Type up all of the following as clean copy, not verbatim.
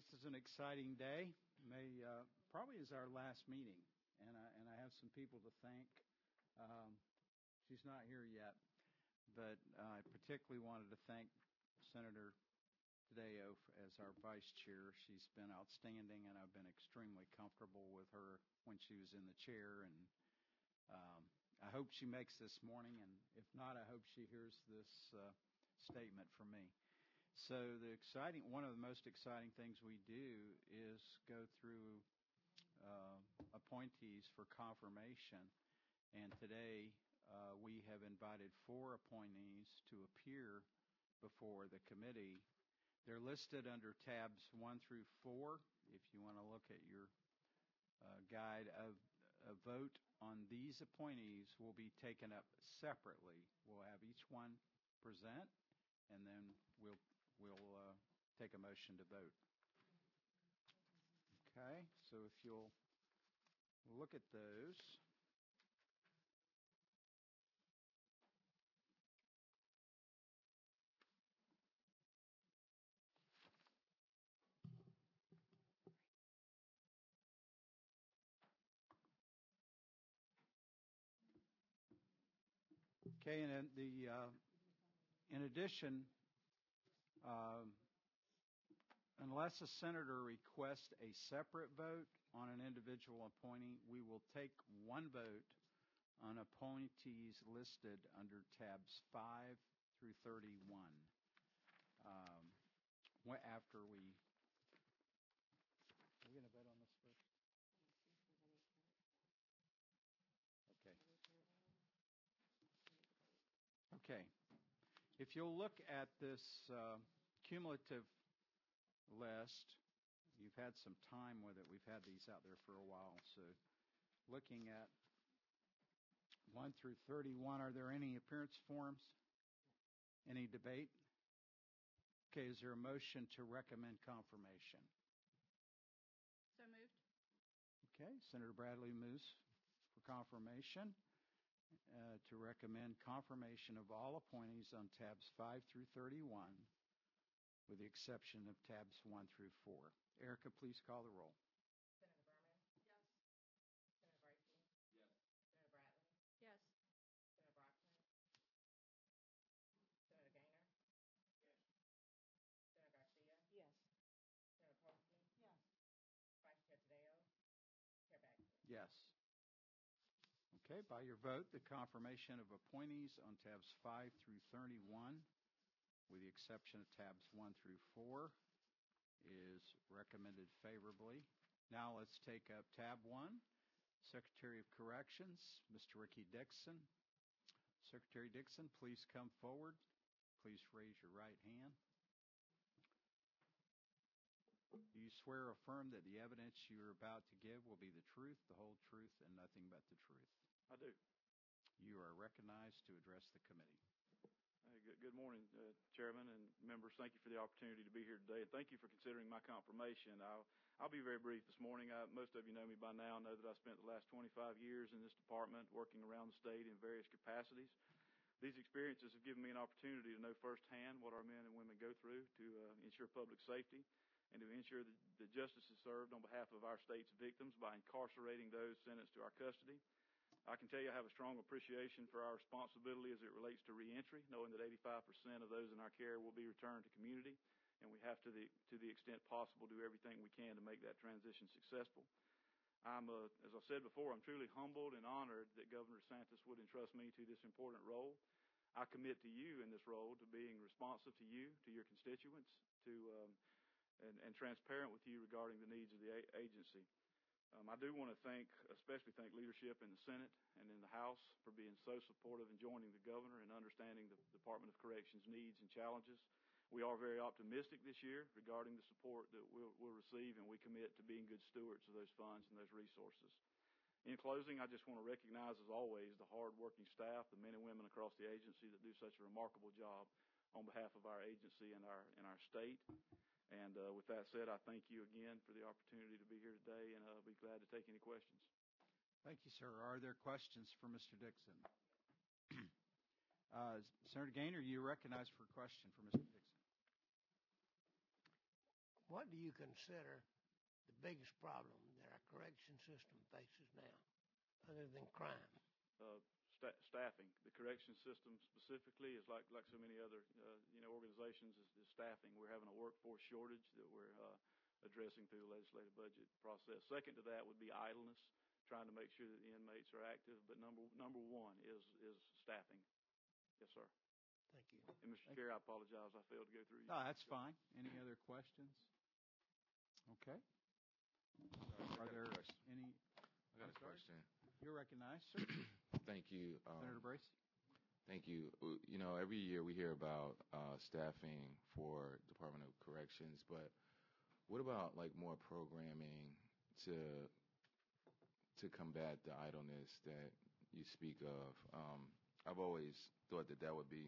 This is an exciting day. Probably is our last meeting, and I have some people to thank. She's not here yet, but I particularly wanted to thank Senator Tadeo as our vice chair. She's been outstanding, and I've been extremely comfortable with her when she was in the chair. And I hope she makes this morning, and if not, I hope she hears this statement from me. So one of the most exciting things we do is go through appointees for confirmation. And today we have invited 4 appointees to appear before the committee. They're listed under tabs 1 through 4. If you want to look at your guide, a vote on these appointees will be taken up separately. We'll have each one present, and then we'll take a motion to vote. Okay, so if you'll look at those. Okay, and in addition, unless a senator requests a separate vote on an individual appointee, we will take one vote on appointees listed under tabs 5 through 31. After we're going to vote on this first? Okay. Okay. If you'll look at this cumulative list, you've had some time with it. We've had these out there for a while. So looking at 1 through 31, are there any appearance forms? Any debate? Okay, is there a motion to recommend confirmation? So moved. Okay, Senator Bradley moves for confirmation to recommend confirmation of all appointees on tabs 5 through 31, with the exception of tabs 1 through 4. Erica, please call the roll. Yes. Okay, by your vote, the confirmation of appointees on tabs 5 through 31, with the exception of tabs 1 through 4, is recommended favorably. Now let's take up tab 1, Secretary of Corrections, Mr. Ricky Dixon. Secretary Dixon, please come forward. Please raise your right hand. Do you swear or affirm that the evidence you are about to give will be the truth, the whole truth, and nothing but the truth? I do. You are recognized to address the committee. Good morning, Chairman and members. Thank you for the opportunity to be here today, and thank you for considering my confirmation. I'll be very brief this morning. Most of you know me by now, know that I spent the last 25 years in this department working around the state in various capacities. These experiences have given me an opportunity to know firsthand what our men and women go through to ensure public safety and to ensure that justice is served on behalf of our state's victims by incarcerating those sentenced to our custody. I can tell you I have a strong appreciation for our responsibility as it relates to reentry, knowing that 85% of those in our care will be returned to community, and we have to the extent possible do everything we can to make that transition successful. As I said before, I'm truly humbled and honored that Governor DeSantis would entrust me to this important role. I commit to you in this role to being responsive to you, to your constituents, and transparent with you regarding the needs of the agency. I do want to especially thank leadership in the Senate and in the House for being so supportive and joining the governor and understanding the Department of Corrections needs and challenges. We are very optimistic this year regarding the support that we'll receive, and we commit to being good stewards of those funds and those resources. In closing, I just want to recognize, as always, the hard-working staff, the men and women across the agency that do such a remarkable job on behalf of our agency and our state. And with that said, I thank you again for the opportunity to be here today, and I'll be glad to take any questions. Thank you, sir. Are there questions for Mr. Dixon? Senator Gaynor, you recognized for a question for Mr. Dixon. what do you consider the biggest problem that our correction system faces now, other than crime? Staffing. The correction system specifically is like so many other organizations is staffing. We're having a workforce shortage that we're addressing through the legislative budget process. Second to that would be idleness, trying to make sure that the inmates are active. But number one is staffing. Yes, sir. Thank you. And Mr. Chair, I apologize. I failed to go through. No, that's fine. Any other questions? Okay. Are there any? I got a question. You're recognized, sir. Thank you. Senator Brace. Thank you. Every year we hear about staffing for Department of Corrections, but what about like more programming to combat the idleness that you speak of? I've always thought that would be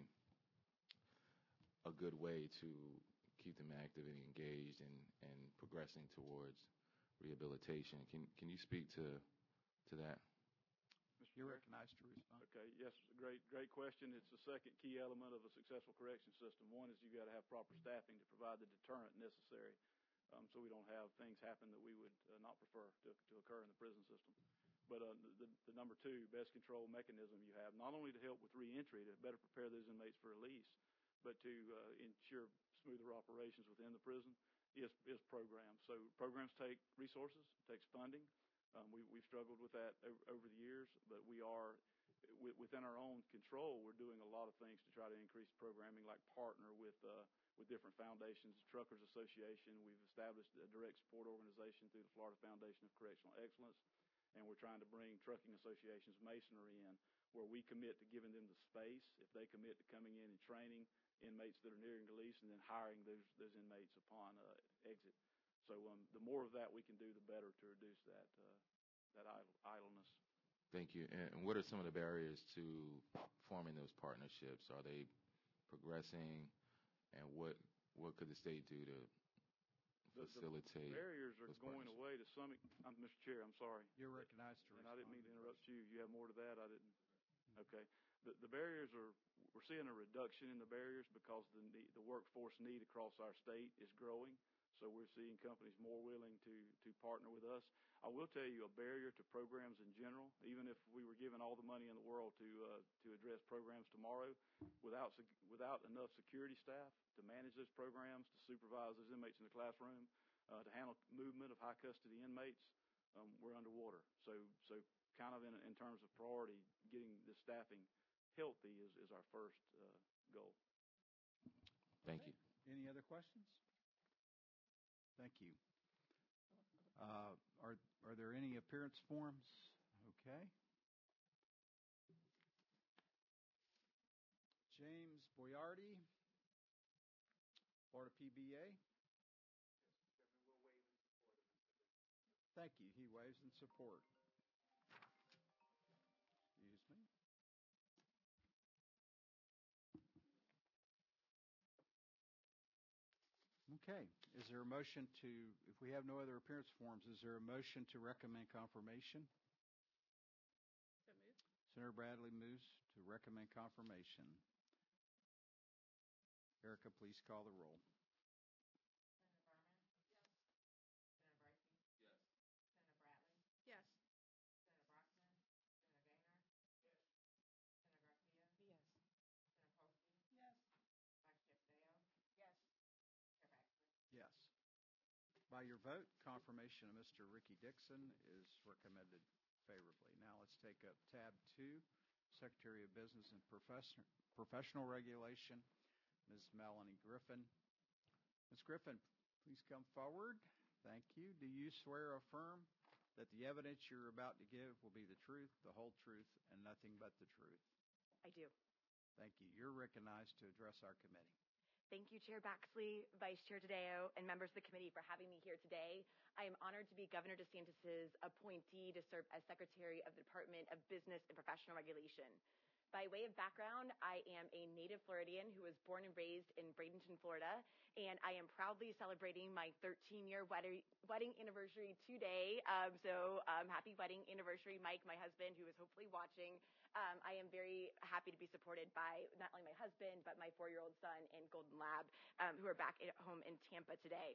a good way to keep them active and engaged and progressing towards rehabilitation. Can you speak to that? You're recognized to respond. Okay. Yes. Great question. It's the second key element of a successful correction system. One is you got to have proper staffing to provide the deterrent necessary, so we don't have things happen that we would not prefer to occur in the prison system. But the number two best control mechanism you have, not only to help with reentry to better prepare those inmates for release, but to ensure smoother operations within the prison, is programs. So programs take resources, takes funding. We've struggled with that over the years, but we are within our own control. We're doing a lot of things to try to increase programming, like partner with different foundations, Truckers Association. We've established a direct support organization through the Florida Foundation of Correctional Excellence, and we're trying to bring trucking associations, masonry in, where we commit to giving them the space. If they commit to coming in and training inmates that are nearing release, and then hiring those inmates upon exit. So the more of that we can do, the better to reduce that idleness. Thank you. And what are some of the barriers to forming those partnerships? Are they progressing? And what could the state do to facilitate? The barriers are going away to some. Mr. Chair, I'm sorry. You're recognized to respond. And I didn't mean to interrupt you. You have more to that? I didn't. Okay. The barriers we're seeing a reduction in the barriers because the workforce need across our state is growing. So we're seeing companies more willing to partner with us. I will tell you, a barrier to programs in general, even if we were given all the money in the world to address programs tomorrow, without enough security staff to manage those programs, to supervise those inmates in the classroom, to handle movement of high custody inmates, we're underwater. So kind of in terms of priority, getting the staffing healthy is our first goal. Thank you. Any other questions? Thank you. Are there any appearance forms? Okay. James Boyardi, Florida PBA. Thank you. He waves in support. Excuse me. Okay. Is there a motion to, if we have no other appearance forms, is there a motion to recommend confirmation? So moved. Senator Bradley moves to recommend confirmation. Erica, please call the roll. Yes. Yes. By your vote, confirmation of Mr. Ricky Dixon is recommended favorably. Now let's take up tab 2, Secretary of Business and Professional Regulation, Ms. Melanie Griffin. Ms. Griffin, please come forward. Thank you. Do you swear or affirm that the evidence you're about to give will be the truth, the whole truth, and nothing but the truth? I do. Thank you. You're recognized to address our committee. Thank you, Chair Baxley, Vice Chair Tadeo, and members of the committee for having me here today. I am honored to be Governor DeSantis' appointee to serve as Secretary of the Department of Business and Professional Regulation. By way of background, I am a native Floridian who was born and raised in Bradenton, Florida, and I am proudly celebrating my 13-year wedding anniversary today. Happy wedding anniversary, Mike, my husband, who is hopefully watching. I am very happy to be supported by not only my husband, but my 4-year-old son and Golden Lab, who are back at home in Tampa today.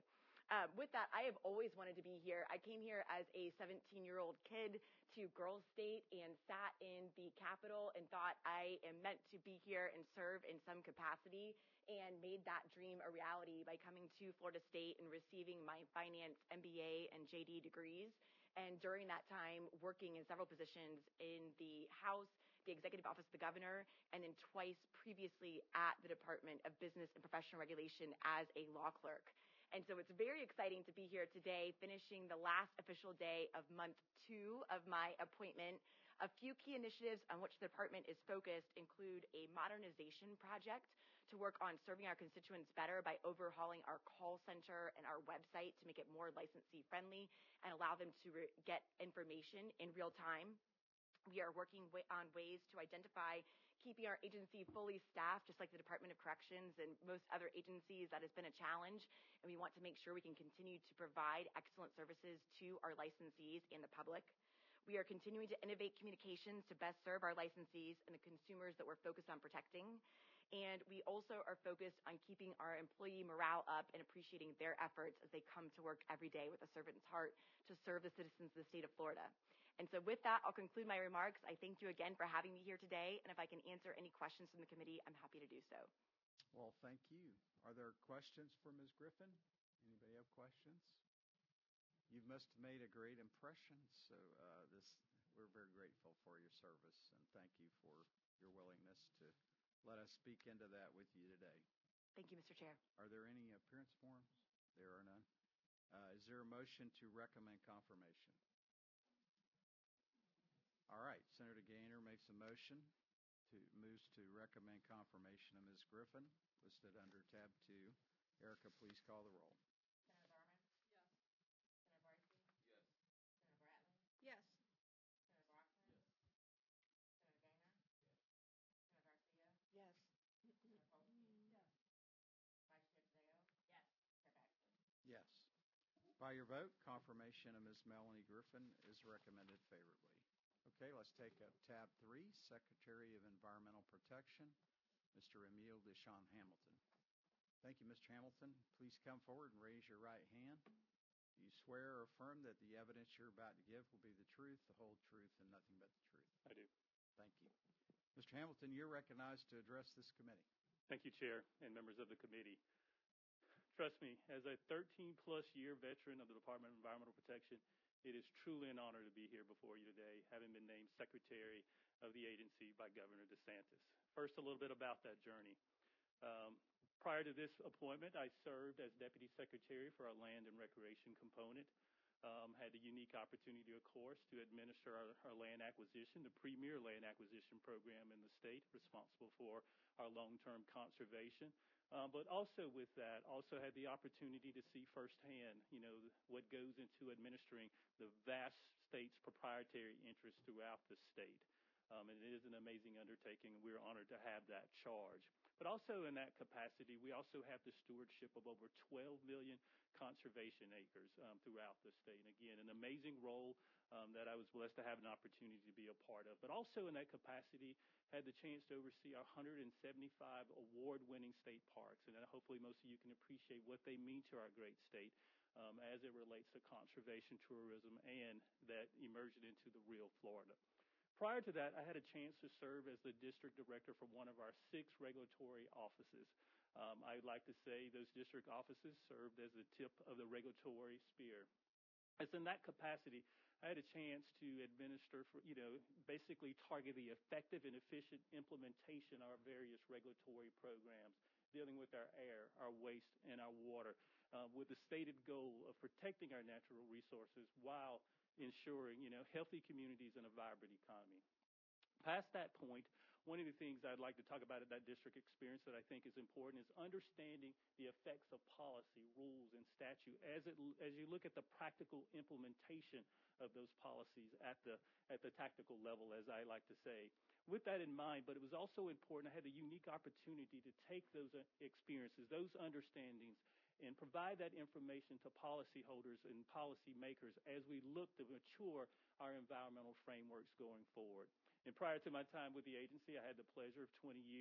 With that, I have always wanted to be here. I came here as a 17-year-old kid to Girls State and sat in the Capitol and thought I am meant to be here and serve in some capacity, and made that dream a reality by coming to Florida State and receiving my finance MBA and JD degrees. And during that time, working in several positions in the House, the Executive Office of the Governor, and then twice previously at the Department of Business and Professional Regulation as a law clerk. And so it's very exciting to be here today, finishing the last official day of month 2 of my appointment. A few key initiatives on which the department is focused include a modernization project to work on serving our constituents better by overhauling our call center and our website to make it more licensee friendly and allow them to get information in real time. We are working on ways to identify keeping our agency fully staffed, just like the Department of Corrections and most other agencies. That has been a challenge, and we want to make sure we can continue to provide excellent services to our licensees and the public. We are continuing to innovate communications to best serve our licensees and the consumers that we're focused on protecting. And we also are focused on keeping our employee morale up and appreciating their efforts as they come to work every day with a servant's heart to serve the citizens of the state of Florida. And so with that, I'll conclude my remarks. I thank you again for having me here today, and if I can answer any questions from the committee, I'm happy to do so. Well, thank you. Are there questions for Ms. Griffin? Anybody have questions? You must have made a great impression, so we're very grateful for your service, and thank you for your willingness to let us speak into that with you today. Thank you, Mr. Chair. Are there any appearance forms? There are none. Is there a motion to recommend confirmation? All right, Senator Gaynor makes a motion moves to recommend confirmation of Ms. Griffin, listed under tab 2. Erica, please call the roll. Yes. Yes. Yes. By your vote, confirmation of Ms. Melanie Griffin is recommended favorably. Okay, let's take up tab 3, Secretary of Environmental Protection, Mr. Emil Deschamps Hamilton. Thank you, Mr. Hamilton. Please come forward and raise your right hand. Do you swear or affirm that the evidence you're about to give will be the truth, the whole truth, and nothing but the truth? I do. Thank you. Mr. Hamilton, you're recognized to address this committee. Thank you, Chair and members of the committee. Trust me, as a 13-plus year veteran of the Department of Environmental Protection, it is truly an honor to be here before you today, having been named Secretary of the agency by Governor DeSantis. First, a little bit about that journey. Prior to this appointment, I served as Deputy Secretary for our Land and Recreation component. Had the unique opportunity, of course, to administer our land acquisition, the premier land acquisition program in the state, responsible for our long-term conservation. But also with that, also had the opportunity to see firsthand, what goes into administering the vast state's proprietary interests throughout the state. And it is an amazing undertaking, and we're honored to have that charge. But also in that capacity, we also have the stewardship of over 12 million conservation acres throughout the state. And again, an amazing role that I was blessed to have an opportunity to be a part of. But also in that capacity, had the chance to oversee our 175 award-winning state parks. And hopefully most of you can appreciate what they mean to our great state as it relates to conservation, tourism, and that immersion into the real Florida. Prior to that, I had a chance to serve as the district director for one of our 6 regulatory offices. I'd like to say those district offices served as the tip of the regulatory spear. As in that capacity, I had a chance to administer for, basically target the effective and efficient implementation of our various regulatory programs dealing with our air, our waste, and our water, with the stated goal of protecting our natural resources while ensuring, healthy communities and a vibrant economy. Past that point, one of the things I'd like to talk about at that district experience that I think is important is understanding the effects of policy, rules, and statute as you look at the practical implementation of those policies at the tactical level, as I like to say. With that in mind, but it was also important, I had the unique opportunity to take those experiences, those understandings, and provide that information to policyholders and policymakers as we look to mature our environmental frameworks going forward. And prior to my time with the agency, I had the pleasure of 20 years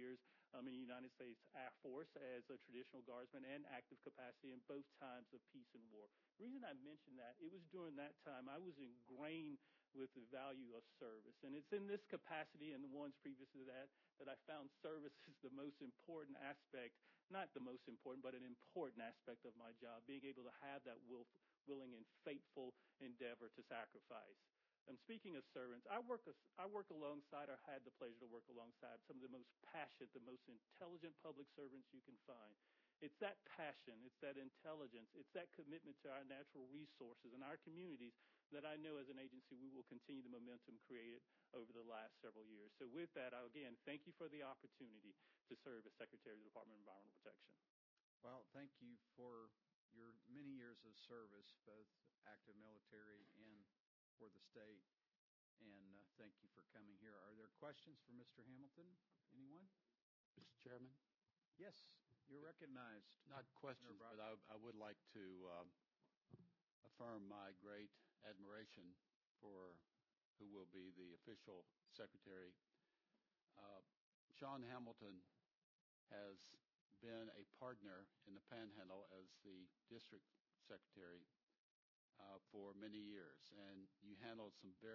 in the United States Air Force as a traditional guardsman and active capacity in both times of peace and war. The reason I mention that, it was during that time I was ingrained with the value of service. And it's in this capacity and the ones previous to that that I found service is the most important aspect, not the most important, but an important aspect of my job, being able to have that willing and faithful endeavor to sacrifice. And speaking of servants, I work alongside, or had the pleasure to work alongside, some of the most passionate, the most intelligent public servants you can find. It's that passion, it's that intelligence, it's that commitment to our natural resources and our communities that I know as an agency we will continue the momentum created over the last several years. So with that, again, thank you for the opportunity to serve as Secretary of the Department of Environmental Protection. Well, thank you for your many years of service, both active military and for the state. And thank you for coming here. Are there questions for Mr. Hamilton? Anyone? Mr. Chairman? Yes, you're recognized. Not questions, but I would like to affirm my great admiration for who will be the official secretary. Sean Hamilton has been a partner in the Panhandle as the district secretary for many years, and you handled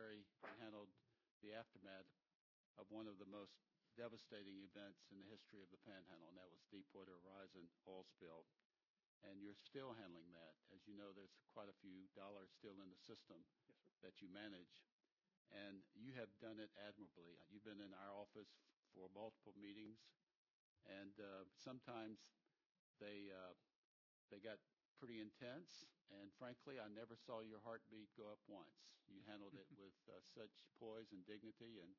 the aftermath of one of the most devastating events in the history of the Panhandle, and that was Deepwater Horizon oil spill. And you're still handling that. As you know, there's quite a few dollars still in the system that you manage, and you have done it admirably. You've been in our office for multiple meetings, and sometimes they got pretty intense, and frankly, I never saw your heartbeat go up once. You handled it with such poise and dignity and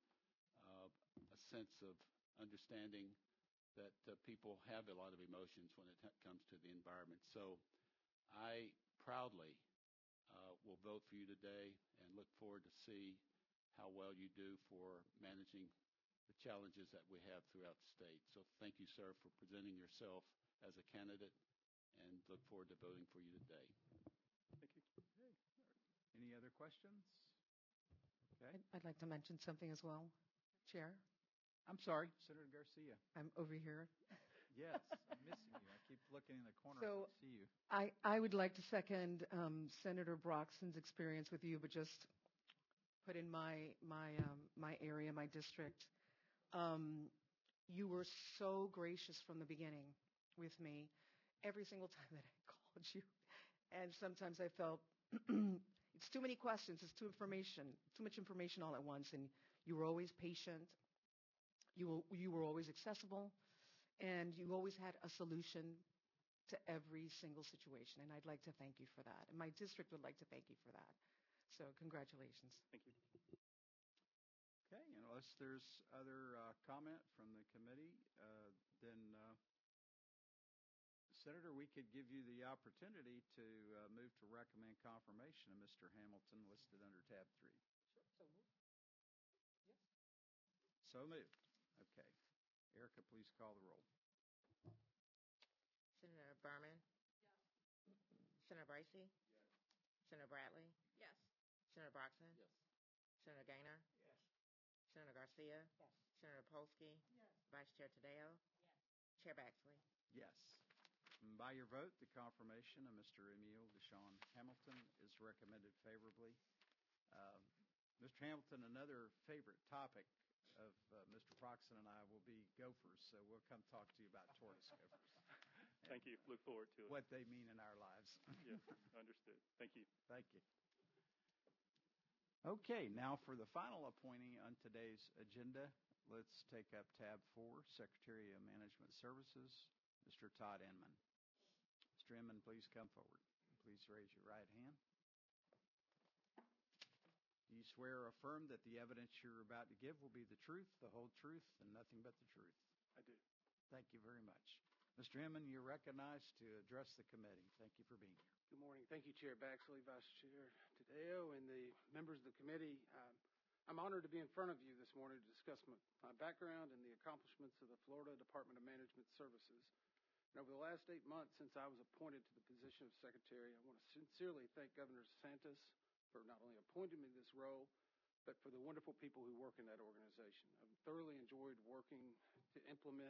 a sense of understanding that people have a lot of emotions when it comes to the environment. So I proudly will vote for you today and look forward to see how well you do for managing the challenges that we have throughout the state. So thank you, sir, for presenting yourself as a candidate, and look forward to voting for you today. Thank you. Okay. Any other questions? Okay. I'd like to mention something as well, Chair. I'm sorry, Senator Garcia. I'm over here. Yes, I'm missing you. I keep looking in the corner So to see you. I would like to second Senator Broxton's experience with you, but just put in my area, my district. You were so gracious from the beginning with me every single time that I called you. And sometimes I felt it's too many questions, it's too much information all at once. And you were always patient. You were always accessible, and you always had a solution to every single situation. And I'd like to thank you for that. And my district would like to thank you for that. So congratulations. Thank you. Okay, unless there's other comment from the committee, then Senator, we could give you the opportunity to move to recommend confirmation of Mr. Hamilton listed under tab 3. Sure, so moved. Yes. So moved. Okay. Erica, please call the roll. Senator Berman? Yes. Senator Bracey? Yes. Senator Bradley? Yes. Senator Broxton? Yes. Senator Gaynor? Yes. Senator Garcia? Yes. Senator Polsky? Yes. Vice Chair Tadeo? Yes. Chair Baxley? Yes. And by your vote, the confirmation of Mr. Emil Deshawn Hamilton is recommended favorably. Mr. Hamilton, another favorite topic of Mr. Proxton and I will be gophers, so we'll come talk to you about tortoise gophers. Thank you. Look forward to it. What they mean in our lives. Yeah, understood. Thank you. Thank you. Okay, now for the final appointee on today's agenda, let's take up tab 4, Secretary of Management Services, Mr. Todd Inman. Mr. Inman, please come forward. Please raise your right hand. Do you swear or affirm that the evidence you're about to give will be the truth, the whole truth, and nothing but the truth? I do. Thank you very much. Mr. Inman, you're recognized to address the committee. Thank you for being here. Good morning. Thank you, Chair Baxley, Vice Chair Tadeo, and the members of the committee. I'm honored to be in front of you this morning to discuss my background and the accomplishments of the Florida Department of Management Services. And over the last 8 months since I was appointed to the position of Secretary, I want to sincerely thank Governor DeSantis for not only appointing me this role, but for the wonderful people who work in that organization. I've thoroughly enjoyed working to implement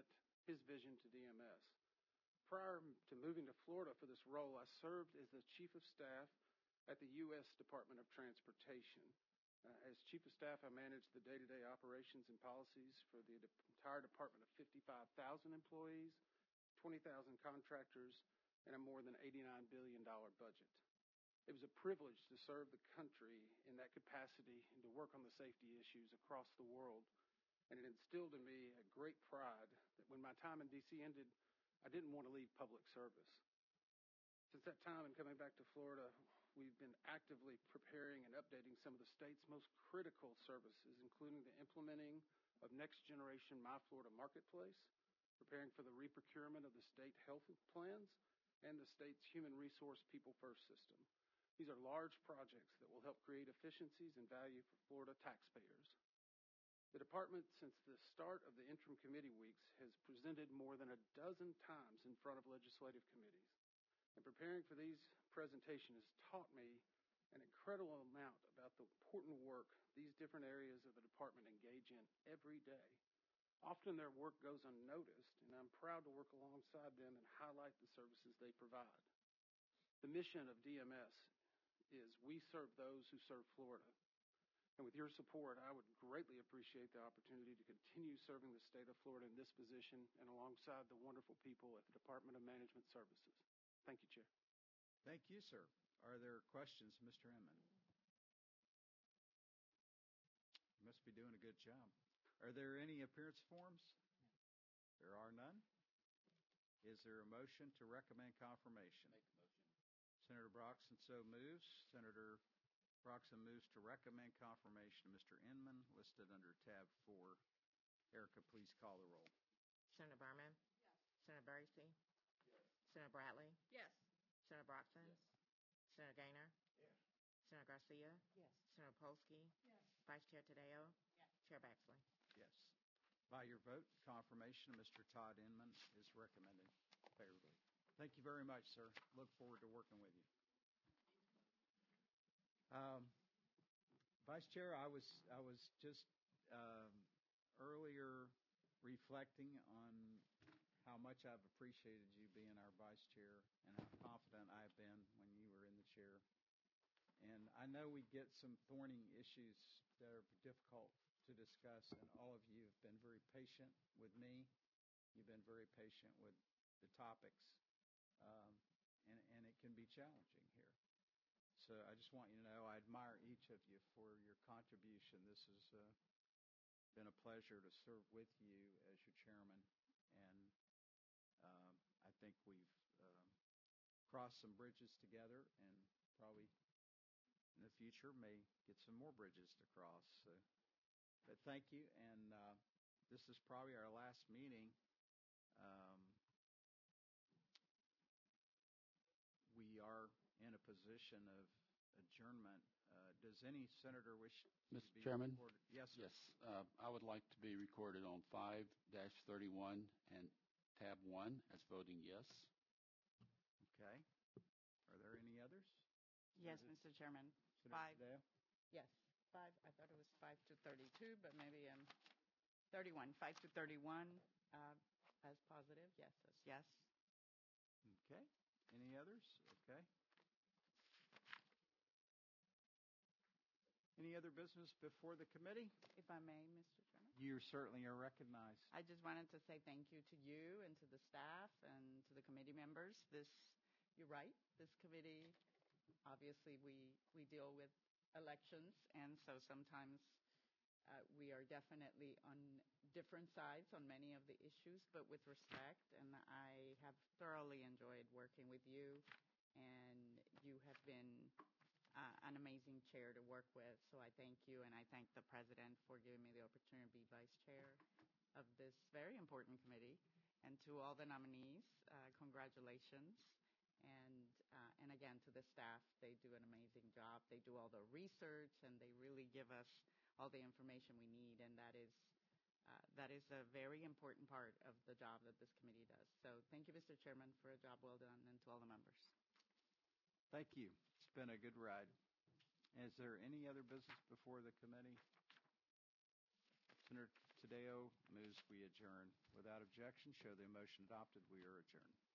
his vision to DMS. Prior to moving to Florida for this role, I served as the Chief of Staff at the U.S. Department of Transportation. As Chief of Staff, I managed the day-to-day operations and policies for the entire department of 55,000 employees, 20,000 contractors, and a more than $89 billion budget. It was a privilege to serve the country in that capacity and to work on the safety issues across the world. And it instilled in me a great pride that when my time in D.C. ended, I didn't want to leave public service. Since that time and coming back to Florida, we've been actively preparing and updating some of the state's most critical services, including the implementing of Next Generation My Florida Marketplace, preparing for the reprocurement of the state health plans, and the state's human resource People First system. These are large projects that will help create efficiencies and value for Florida taxpayers. The department, since the start of the interim committee weeks, has presented more than a dozen times in front of legislative committees. And preparing for these presentations has taught me an incredible amount about the important work these different areas of the department engage in every day. Often their work goes unnoticed, and I'm proud to work alongside them and highlight the services they provide. The mission of DMS is we serve those who serve Florida. And with your support, I would greatly appreciate the opportunity to continue serving the state of Florida in this position and alongside the wonderful people at the Department of Management Services. Thank you, Chair. Thank you, sir. Are there questions, Mr. Inman? You must be doing a good job. Are there any appearance forms? There are none. Is there a motion to recommend confirmation? Make the motion. Senator Broxton so moves. Senator Broxton moves to recommend confirmation. Mr. Inman, listed under tab 4. Erica, please call the roll. Senator Berman? Yes. Senator Barcy? Yes. Senator Bradley? Yes. Senator Broxton? Yes. Senator Gaynor? Yes. Senator Garcia? Yes. Senator Polsky? Yes. Vice Chair Tadeo? Yes. Chair Baxley? Yes. By your vote, confirmation of Mr. Todd Inman is recommended favorably. Thank you very much, sir. Look forward to working with you. Vice Chair, I was just earlier reflecting on how much I've appreciated you being our Vice Chair and how confident I've been when you were in the chair. And I know we get some thorny issues that are difficult to discuss, and all of you have been very patient with me. You've been very patient with the topics, and it can be challenging here. So I just want you to know I admire each of you for your contribution. This has been a pleasure to serve with you as your chairman, and I think we've crossed some bridges together, and probably in the future may get some more bridges to cross. But thank you, and this is probably our last meeting. We are in a position of adjournment. Does any senator wish to Mr. be Chairman? recorded? Yes, sir. Yes. I would like to be recorded on 5-31 and tab 1 as voting yes. Okay. Are there any others? Yes, Mr. Chairman. Senator 5. Tadeo? Yes, 5. I thought it was 5 to 32, but maybe 31. 5 to 31 as positive. Yes, as yes. Okay. Any others? Okay. Any other business before the committee? If I may, Mr. Chairman. You certainly are recognized. I just wanted to say thank you to you and to the staff and to the committee members. You're right, this committee, obviously we deal with elections, and so sometimes we are definitely on different sides on many of the issues, but with respect, and I have thoroughly enjoyed working with you, and you have been an amazing chair to work with, so I thank you, and I thank the president for giving me the opportunity to be vice chair of this very important committee. And to all the nominees, congratulations. And again, to the staff, they do an amazing job. They do all the research, and they really give us all the information we need, and that is a very important part of the job that this committee does. So thank you, Mr. Chairman, for a job well done, and to all the members. Thank you. It's been a good ride. Is there any other business before the committee? Senator Tadeo moves we adjourn. Without objection, show the motion adopted. We are adjourned.